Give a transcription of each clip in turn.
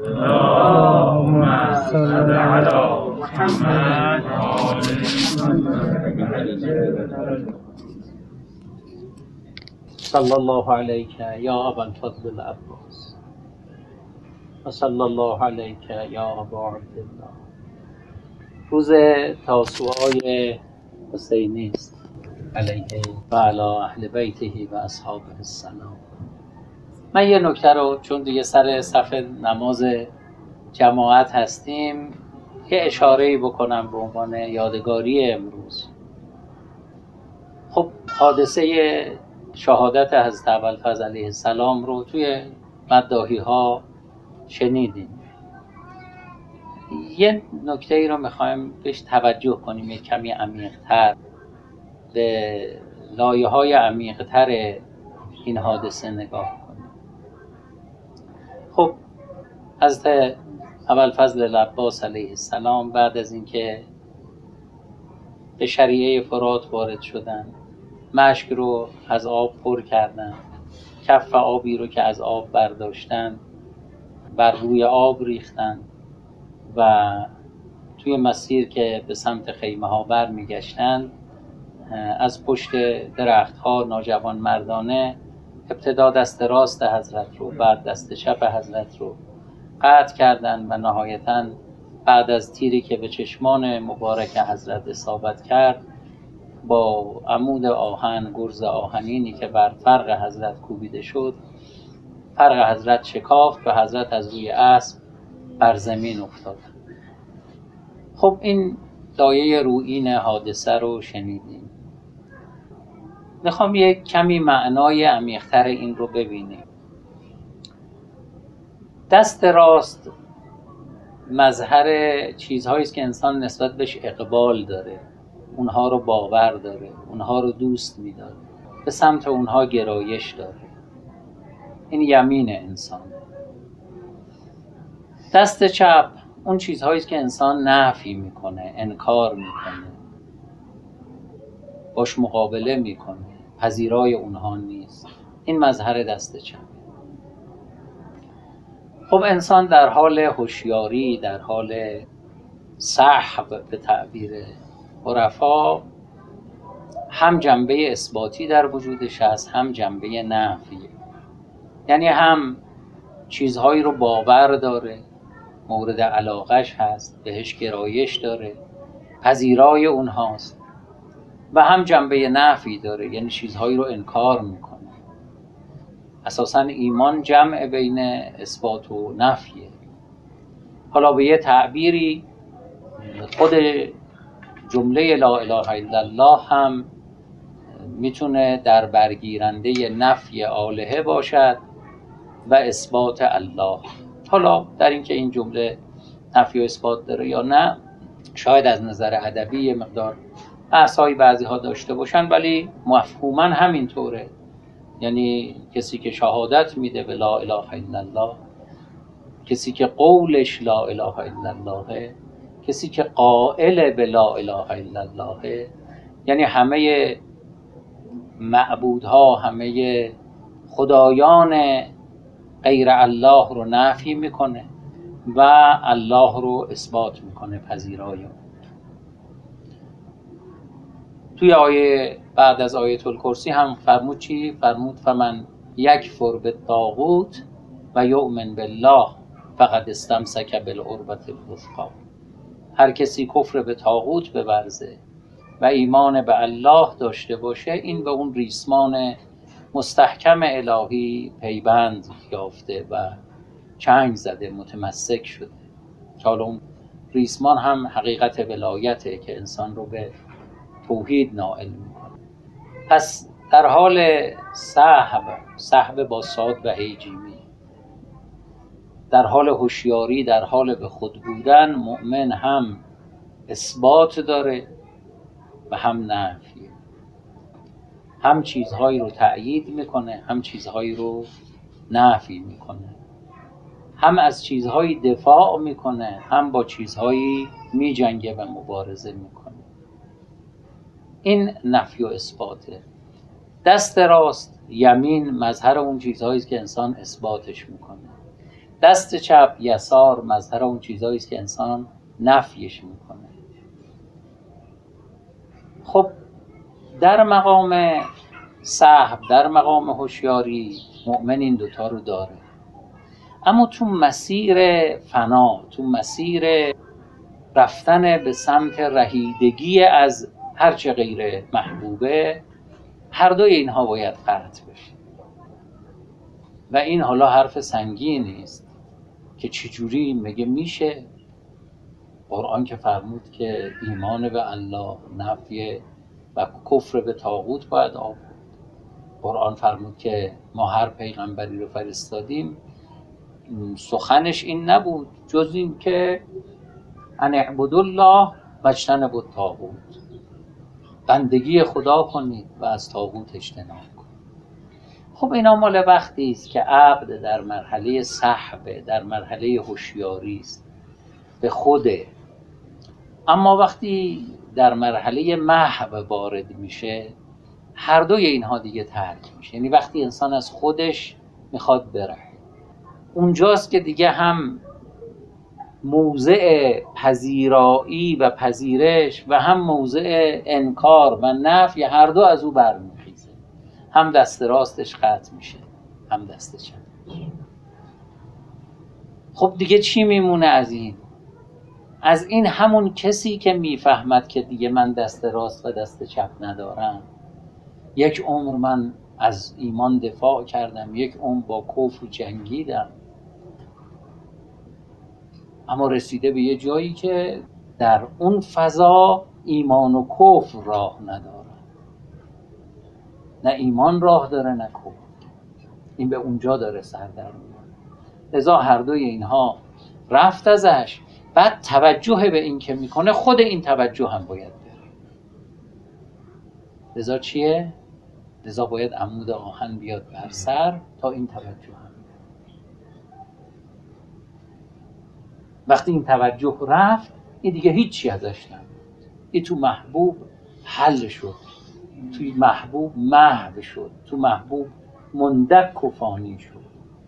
اللهم صل على محمد صلی الله علیک یا ابا الفضل العباس و صلی الله علیک یا ابا عبدالله. روز تاسوعای حسینی است علیه و علی اهل بیته و اصحابه السلام. من یه نکته رو چون دیگه سر صف نماز جماعت هستیم یه اشاره‌ای بکنم به عنوان یادگاری امروز. خب حادثه شهادت حضرت ابوالفضل علیه السلام رو توی مداحی ها شنیدیم. یه نکته ای رو میخوایم بهش توجه کنیم، یه کمی عمیق‌تر به لایه های عمیق‌تر این حادثه نگاه کنیم. خب حضرت ابوالفضل العباس علیه السلام بعد از اینکه به شریعه فرات وارد شدن، مشک رو از آب پر کردن، کف آبی رو که از آب برداشتن بر روی آب ریختن و توی مسیر که به سمت خیمه ها برمیگشتند از پشت درخت ها ناجوان مردانه ابتدا دست راست حضرت رو بعد دست چپ حضرت رو قطع کردند و نهایتاً بعد از تیری که به چشمان مبارک حضرت اصابت کرد با عمود آهن، گرز آهنینی که بر فرق حضرت کوبیده شد، فرق حضرت شکافت و حضرت از روی اسب بر زمین افتاد. خب این لایه رویین حادثه رو شنیدیم. میخوام یک کمی معنای عمیق‌تر این رو ببینیم. دست راست مظهر چیزهایی است که انسان نسبت بهش اقبال داره، اونها رو باور داره، اونها رو دوست می‌داره، به سمت اونها گرایش داره. این یمین انسان. دست چپ اون چیزهایی است که انسان نفی میکنه، انکار میکنه، باش مقابله میکنه، پذیرای اونها نیست. این مظهر دست چپ. خب انسان در حال هوشیاری، در حال سحب به تعبیر عرفا، هم جنبه اثباتی در وجودش هست هم جنبه نفی. یعنی هم چیزهایی رو باور داره، مورد علاقش هست، بهش گرایش داره، پذیرای اونهاست، و هم جنبه نفی داره، یعنی چیزهایی رو انکار میکنه. اساساً ایمان جمع بین اثبات و نفیه. حالا به یه تعبیری خود جمله لا اله الا الله هم میتونه در برگیرنده نفی آلهه باشد و اثبات الله. حالا در اینکه این جمله نفی و اثبات داره یا نه شاید از نظر ادبی یه مقدار بحث‌های بعضی ها داشته باشن، ولی مفهوماً همینطوره. یعنی کسی که شهادت میده به لا اله الا الله، کسی که قولش لا اله الا الله، کسی که قائل به لا اله الا الله، یعنی همه معبودها، همه خدایان غیر الله رو نفی میکنه و الله رو اثبات میکنه، پذیرای. توی آیه بعد از آیه الکرسی هم فرمود چی؟ فرمود فمن یکفر بالطاغوت و یؤمن بالله فقد استمسک بالعروة الوثقی. هر کسی کفر به طاغوت بورزه و ایمان به الله داشته باشه، این به اون ریسمان مستحکم الهی پیبند یافته و چنگ زده، متمسک شده. حالا اون ریسمان هم حقیقت ولایته که انسان رو به توحید نائل میکنه. پس در حال سحب با صاد و هیجیمی، در حال هوشیاری، در حال به خود بودن، مؤمن هم اثبات داره و هم نفی. هم چیزهایی رو تأیید میکنه، هم چیزهایی رو نفی میکنه. هم از چیزهایی دفاع میکنه، هم با چیزهایی میجنگه و مبارزه میکنه. این نفی و اثباته. دست راست یمین مظهر اون چیزهایی است که انسان اثباتش میکنه. دست چپ یسار مظهر اون چیزایی است که انسان نفیش میکنه. خب در مقام صحب، در مقام هوشیاری، مؤمن این دوتا رو داره. اما تو مسیر فنا، تو مسیر رفتن به سمت رهیدگی از هرچه غیر محبوبه، هر دوی اینها باید قطع بشه. و این حالا حرف سنگینی است که چجوری مگه میشه. قرآن که فرمود که ایمان به الله نفی و کفر به طاغوت باید آورد. قرآن فرمود که ما هر پیغمبری رو فرستادیم سخنش این نبود جز این که ان اعبدوا الله واجتنبوا الطاغوت، بندگی خدا کنید و از طاغوت اجتناب کنید. خب اینا مال وقتی است که عبد در مرحله صحبه، در مرحله هوشیاری است به خوده. اما وقتی در مرحله محو وارد میشه، هر دوی اینها دیگه ترک میشه. یعنی وقتی انسان از خودش میخواد بره، اونجاست که دیگه هم موضع پذیرایی و پذیرش و هم موضع انکار و نفی هر دو از او برمیخیزه. هم دست راستش قطع میشه، هم دست چپش. خب دیگه چی میمونه از این؟ از این همون کسی که میفهمد که دیگه من دست راست و دست چپ ندارم، یک عمر من از ایمان دفاع کردم، یک عمر با کفر جنگیدم، اما رسیده به یه جایی که در اون فضا ایمان و کفر راه نداره، نه ایمان راه داره نه کفر. این به اونجا داره سر در میاره. لذا هر دوی اینها رفت ازش. بعد توجه به این که میکنه، خود این توجه هم باید بره. لذا چیه؟ لذا باید عمود آهن بیاد بر سر تا این توجه هم بره. وقتی این توجه رفت، این دیگه هیچی ازش نمید. این تو محبوب حل شد، توی محبوب محو شد، تو محبوب مندک و فانی شد.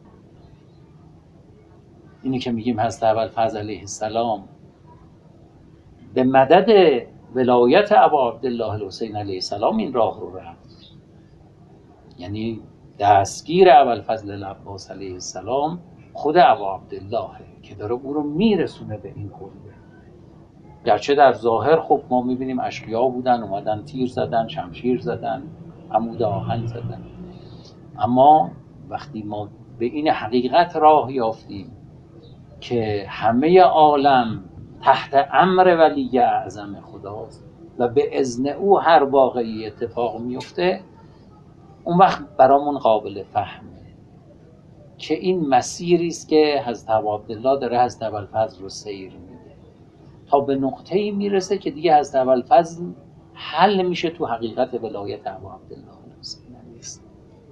اینی که میگیم حضرت ابوالفضل علیه السلام به مدد ولایت ابا عبدالله الحسین علیه السلام این راه رو رفت. یعنی دستگیر ابوالفضل العباس علیه السلام خود ابا عبدالله که داره او رو میرسونه به این کلیه. گرچه در ظاهر خب ما میبینیم اشقیا بودن، اومدن تیر زدن، شمشیر زدن، عمود آهن زدن، اما وقتی ما به این حقیقت راه یافتیم که همه عالم تحت امر ولی اعظم خداست و به اذن او هر واقعی اتفاق میفته، اون وقت برامون قابل فهمه که این مسیری است که حضرت ابوعبدالله داره حضرت ابوالفضل رو سیر میده تا به نقطه‌ای میرسه که دیگه حضرت ابوالفضل حل میشه تو حقیقت ولایت ابوعبدالله الحسین نیست.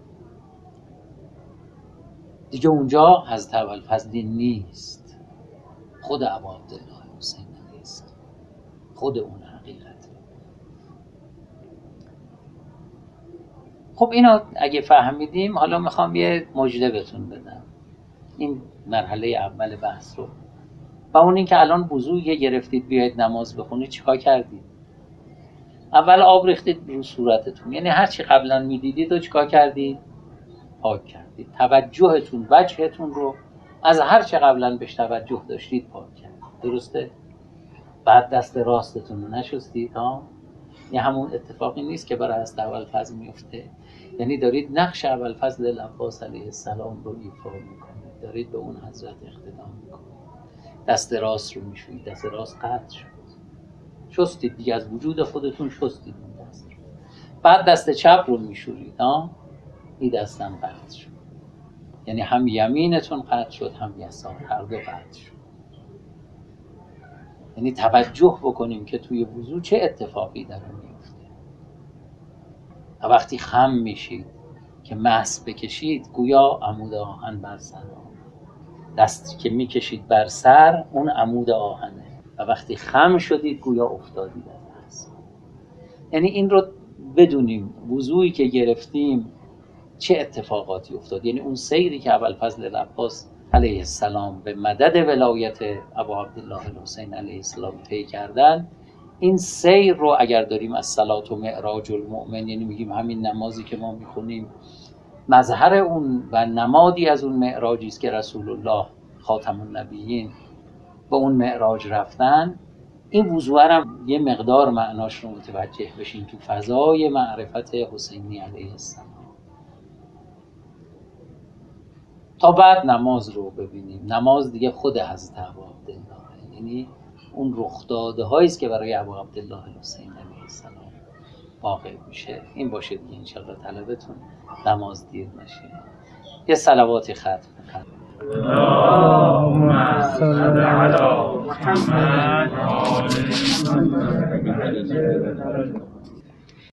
دیگه اونجا حضرت ابوالفضل نیست، خود ابوعبدالله الحسین نیست، خود اون حقیقت. خب اینو اگه فهمیدیم، حالا میخوام یه مژده بهتون بدم این مرحله اول بحث رو. و اون این که الان وضوء گرفتید بیاید نماز بخونید، چیکار کردید؟ اول آب ریختید رو صورتتون، یعنی هر چی قبلا میدیدید و چیکار کردید؟ پاک کردید. توجهتون، وجهتون رو از هر چی قبلا بهش توجه داشتید پاک کردید. درسته؟ بعد دست راستتون رو نشستید ها؟ یه همون اتفاقی نیست که برای حضرت ابوالفضل میفته. یعنی دارید نقش ابوالفضل العباس علیه السلام رو ایفا میکنید، دارید به اون حضرت اقتدا میکنید. دست راست رو میشوید، دست راست قطع شد، شستید دیگه، از وجود خودتون شستید اون دست رو. بعد دست چپ رو میشورید ها، این دستم قطع شد. یعنی هم یمینتون قطع شد هم یسار، هر دو قطع شد. یعنی توجه بکنیم که توی وضو چه اتفاقی داره میفته. و وقتی خم میشید که مس بکشید، گویا عمود آهن بر سر، دستی که میکشید بر سر اون عمود آهنه، و وقتی خم شدید گویا افتادید از مس. یعنی این رو بدونیم وضویی که گرفتیم چه اتفاقاتی افتاد. یعنی اون سیری که ابوالفضل العباس علیه السلام به مدد ولایت ابا عبدالله الحسین علیه السلام طی کردن، این سیر رو اگر داریم از صلات و معراج المؤمن، یعنی میگیم همین نمازی که ما میخونیم مظهر اون و نمادی از اون معراجی است که رسول الله خاتم النبیین به اون معراج رفتن، این وضوح هم یه مقدار معناش رو متوجه بشین تو فضای معرفت حسینی علیه السلام. تا بعد نماز رو ببینیم. نماز دیگه خود حضرت ابا عبدالله، یعنی اون رخداده هایی است که برای ابا عبدالله الحسین علیه السلام واقع میشه. این باشه دیگه انشالله طلبتون نماز دیر نشه. یه صلواتی ختم کنم. اللهم صل علی محمد.